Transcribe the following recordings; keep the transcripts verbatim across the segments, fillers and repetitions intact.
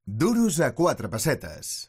Duros a quatre pessetes.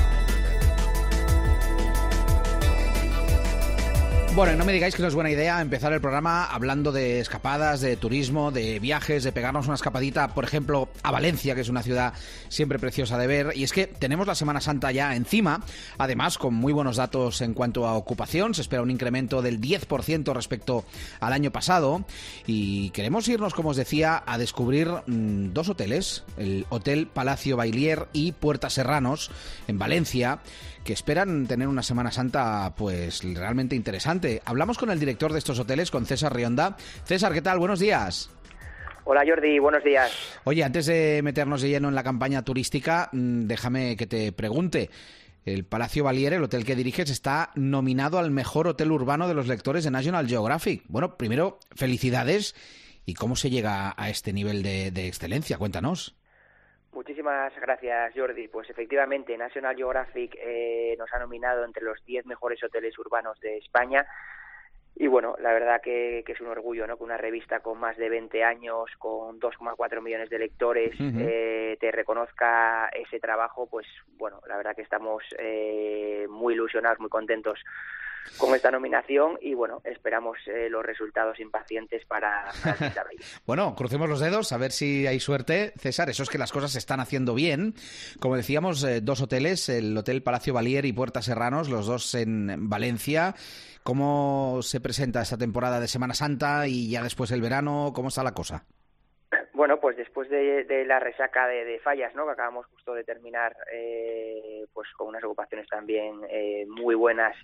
Bueno, y no me digáis que no es buena idea empezar el programa hablando de escapadas, de turismo, de viajes, de pegarnos una escapadita, por ejemplo, a Valencia, que es una ciudad siempre preciosa de ver. Y es que tenemos la Semana Santa ya encima, además con muy buenos datos en cuanto a ocupación. Se espera un incremento del diez por ciento respecto al año pasado. Y queremos irnos, como os decía, a descubrir mmm, dos hoteles, el Hotel Palacio Bailier y Puerta Serranos, en Valencia, que esperan tener una Semana Santa pues realmente interesante. Hablamos con el director de estos hoteles, con César Rionda. César, ¿qué tal? Buenos días. Hola Jordi, buenos días. Oye, antes de meternos de lleno en la campaña turística, déjame que te pregunte. El Palacio Bailier, el hotel que diriges, está nominado al mejor hotel urbano de los lectores de National Geographic. Bueno, primero, felicidades. ¿Y cómo se llega a este nivel de, de excelencia? Cuéntanos. Muchísimas gracias, Jordi. Pues efectivamente, National Geographic eh, nos ha nominado entre los diez mejores hoteles urbanos de España. Y bueno, la verdad que, que es un orgullo, ¿no? Que una revista con más de veinte años, con dos coma cuatro millones de lectores, uh-huh. eh, te reconozca ese trabajo. Pues bueno, la verdad que estamos eh, muy ilusionados, muy contentos con esta nominación y bueno, esperamos eh, los resultados impacientes para, para el Bueno, crucemos los dedos a ver si hay suerte, César. Eso es que las cosas se están haciendo bien. Como decíamos, eh, dos hoteles, el Hotel Palacio Bailier y Puerta Serranos, los dos en Valencia. ¿Cómo se presenta esta temporada de Semana Santa y ya después el verano? ¿Cómo está la cosa? Bueno, pues después de, de la resaca de, de fallas, ¿no? Que acabamos justo de terminar, eh, pues con unas ocupaciones también eh, muy buenas.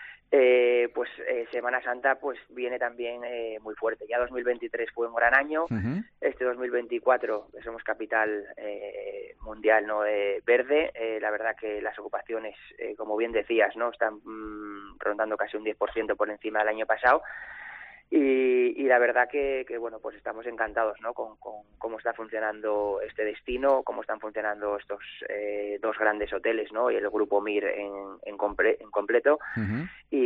Eh, pues eh, Semana Santa pues viene también eh, muy fuerte. Ya dos mil veintitrés fue un gran año. Uh-huh. Este dos mil veinticuatro, que somos capital eh, mundial, no eh, verde, eh, la verdad que las ocupaciones, eh, como bien decías, no están mmm, rondando casi un diez por ciento por encima del año pasado. Y, y la verdad que, que bueno, pues estamos encantados, ¿no? Con, con cómo está funcionando este destino, cómo están funcionando estos eh, dos grandes hoteles, ¿no? Y el grupo Mir en, en, comple- en completo. Uh-huh.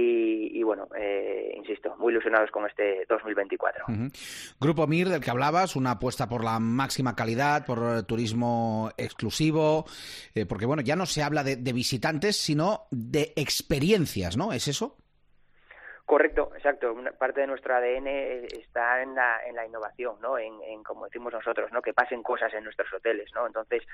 Y, y bueno, eh, insisto, muy ilusionados con este dos mil veinticuatro. Uh-huh. Grupo Mir, del que hablabas, una apuesta por la máxima calidad, por turismo exclusivo, eh, porque bueno, ya no se habla de, de visitantes, sino de experiencias, ¿no? ¿Es eso? Correcto, exacto. Una parte de nuestro A D N está en la, en la innovación, ¿no? En, en, como decimos nosotros, ¿no? Que pasen cosas en nuestros hoteles, ¿no? Entonces,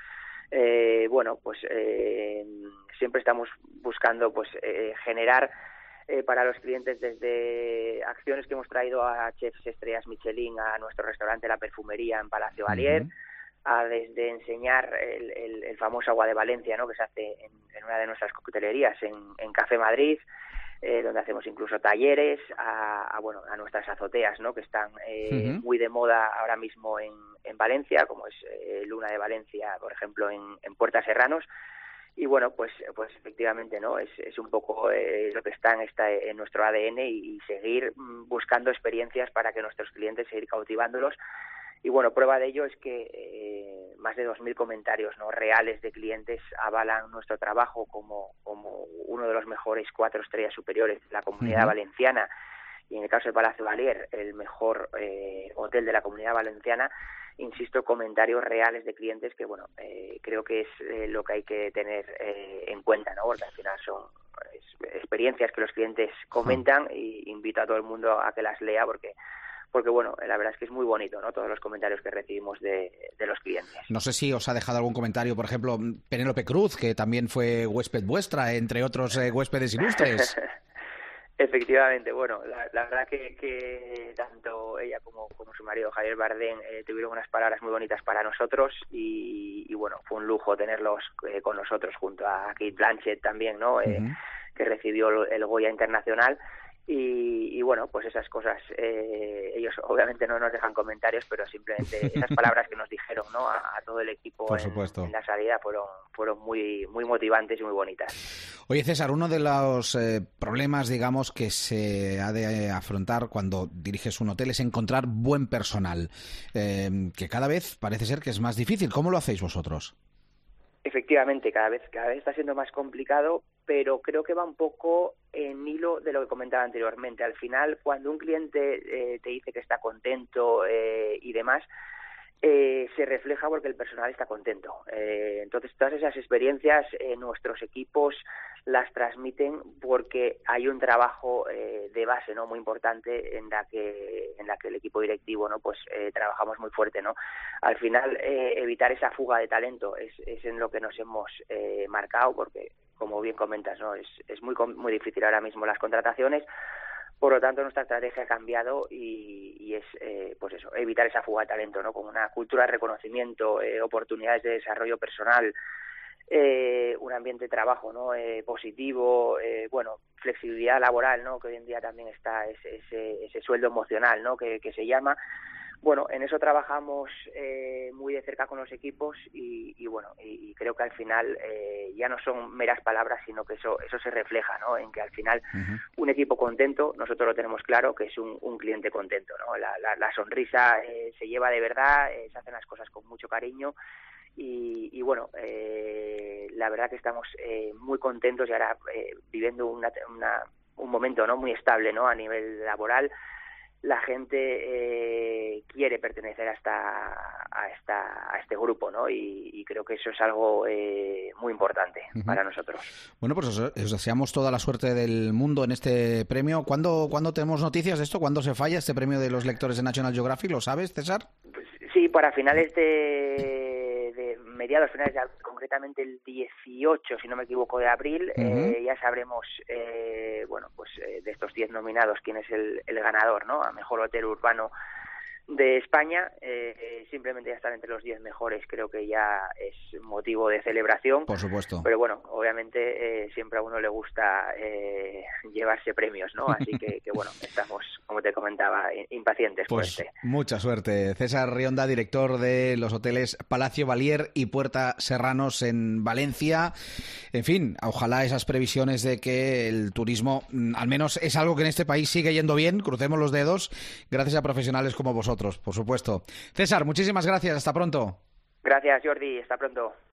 eh, bueno, pues eh, siempre estamos buscando, pues, eh, generar eh, para los clientes desde acciones que hemos traído a chefs estrellas Michelin a nuestro restaurante La Perfumería en Palacio Bailier, uh-huh. a desde enseñar el, el, el famoso agua de Valencia, ¿no? Que se hace en, en una de nuestras coctelerías en, en Café Madrid. Eh, donde hacemos incluso talleres, a, a bueno a nuestras azoteas, ¿no? Que están eh, uh-huh. muy de moda ahora mismo en, en Valencia, como es eh, Luna de Valencia, por ejemplo, en, en Puerta Serranos. Y bueno, pues pues efectivamente, ¿no? Es, es un poco eh, lo que está en, esta, en nuestro A D N y, y seguir mm, buscando experiencias para que nuestros clientes, seguir cautivándolos. Y bueno, prueba de ello es que eh, más de dos mil comentarios, ¿no? reales de clientes avalan nuestro trabajo como, como uno de los mejores cuatro estrellas superiores de la Comunidad uh-huh. Valenciana. Y en el caso de Palacio Bailier, el mejor eh, hotel de la Comunidad Valenciana. Insisto, comentarios reales de clientes que, bueno, eh, creo que es eh, lo que hay que tener eh, en cuenta, ¿no? Porque al final son es, experiencias que los clientes comentan uh-huh. y invito a todo el mundo a que las lea porque... porque bueno, la verdad es que es muy bonito, ¿no? Todos los comentarios que recibimos de, de los clientes. No sé si os ha dejado algún comentario, por ejemplo, Penélope Cruz, que también fue huésped vuestra, entre otros eh, huéspedes ilustres. Efectivamente, bueno, la, la verdad que, que tanto ella como, como su marido Javier Bardem eh, tuvieron unas palabras muy bonitas para nosotros y, y bueno, fue un lujo tenerlos eh, con nosotros junto a Kate Blanchett también, ¿no? Eh, uh-huh. que recibió el Goya Internacional. Y, y bueno, pues esas cosas, eh, ellos obviamente no nos dejan comentarios, pero simplemente esas palabras que nos dijeron, ¿no? a, a todo el equipo Por en, supuesto. en la salida fueron fueron muy muy motivantes y muy bonitas. Oye, César, uno de los eh, problemas, digamos, que se ha de afrontar cuando diriges un hotel es encontrar buen personal, eh, que cada vez parece ser que es más difícil. ¿Cómo lo hacéis vosotros? Efectivamente, cada vez cada vez está siendo más complicado, pero creo que va un poco en hilo de lo que comentaba anteriormente. Al final, cuando un cliente eh, te dice que está contento eh, y demás, Eh, se refleja porque el personal está contento. Eh, entonces, todas esas experiencias eh, nuestros equipos las transmiten porque hay un trabajo eh, de base, ¿no?, muy importante en la que en la que el equipo directivo, ¿no?, pues eh, trabajamos muy fuerte, ¿no? Al final, eh, evitar esa fuga de talento es, es en lo que nos hemos eh, marcado, porque, como bien comentas, ¿no?, es, es muy muy difícil ahora mismo las contrataciones. Por lo tanto, nuestra estrategia ha cambiado y, y es, eh, pues eso, evitar esa fuga de talento, ¿no? Con una cultura de reconocimiento, eh, oportunidades de desarrollo personal, eh, un ambiente de trabajo, ¿no?, eh, positivo, eh, bueno, flexibilidad laboral, ¿no?, que hoy en día también está ese, ese, ese sueldo emocional, ¿no?, que, que se llama. Bueno, en eso trabajamos eh, muy de cerca con los equipos y, y bueno, y, y creo que al final eh, ya no son meras palabras, sino que eso eso se refleja, ¿no?, en que al final uh-huh. un equipo contento, nosotros lo tenemos claro, que es un, un cliente contento, ¿no? La, la, la sonrisa eh, se lleva de verdad, eh, se hacen las cosas con mucho cariño y, y bueno, eh, la verdad que estamos eh, muy contentos y ahora eh, viviendo una, una, un momento, ¿no?, muy estable, ¿no?, a nivel laboral. La gente eh, quiere pertenecer a esta a esta a este grupo, ¿no? Y, y creo que eso es algo eh, muy importante uh-huh. para nosotros. Bueno, pues os, os deseamos toda la suerte del mundo en este premio. ¿Cuándo, ¿Cuándo tenemos noticias de esto? ¿Cuándo se falla este premio de los lectores de National Geographic? ¿Lo sabes, César? Pues, sí, para finales de, de mediados, finales de concretamente el dieciocho, si no me equivoco, de abril, uh-huh. eh, ya sabremos, eh, bueno, pues eh, de estos diez nominados quién es el, el ganador, ¿no?, a mejor hotel urbano de España. Eh, simplemente ya estar entre los diez mejores creo que ya es motivo de celebración. Por supuesto. Pero bueno, obviamente eh, siempre a uno le gusta eh, llevarse premios, ¿no? Así que, que bueno, estamos, como te comentaba, impacientes pues por este. Mucha suerte. César Rionda, director de los hoteles Palacio Valier y Puerta Serranos en Valencia. En fin, ojalá esas previsiones de que el turismo, al menos es algo que en este país sigue yendo bien, crucemos los dedos, gracias a profesionales como vosotros, por supuesto. César, muchísimas gracias, hasta pronto. Gracias, Jordi, hasta pronto.